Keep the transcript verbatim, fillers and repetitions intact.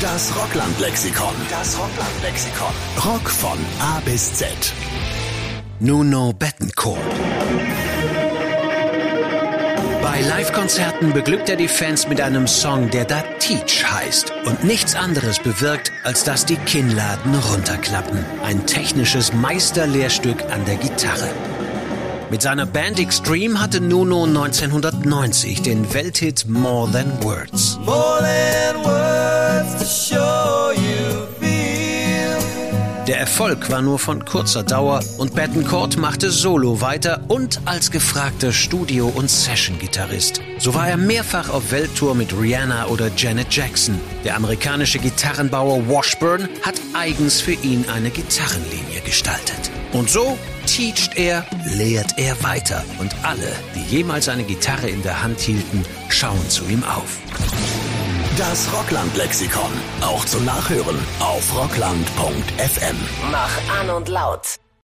Das Rockland-Lexikon. Das Rockland-Lexikon. Rock von A bis Z. Nuno Bettencourt. Bei Live-Konzerten beglückt er die Fans mit einem Song, der da Teach heißt und nichts anderes bewirkt, als dass die Kinnladen runterklappen. Ein technisches Meisterlehrstück an der Gitarre. Mit seiner Band Extreme hatte Nuno neunzehnhundertneunzig den Welthit More Than Words. More than words to show you feel. Der Erfolg war nur von kurzer Dauer und Bettencourt machte solo weiter und als gefragter Studio- und Session-Gitarrist. So war er mehrfach auf Welttour mit Rihanna oder Janet Jackson. Der amerikanische Gitarrenbauer Washburn hat eigens für ihn eine Gitarrenlinie gestaltet. Und so teacht er, lehrt er weiter. Und alle, die jemals eine Gitarre in der Hand hielten, schauen zu ihm auf. Das Rockland-Lexikon. Auch zum Nachhören auf rockland punkt f m. Mach an und laut.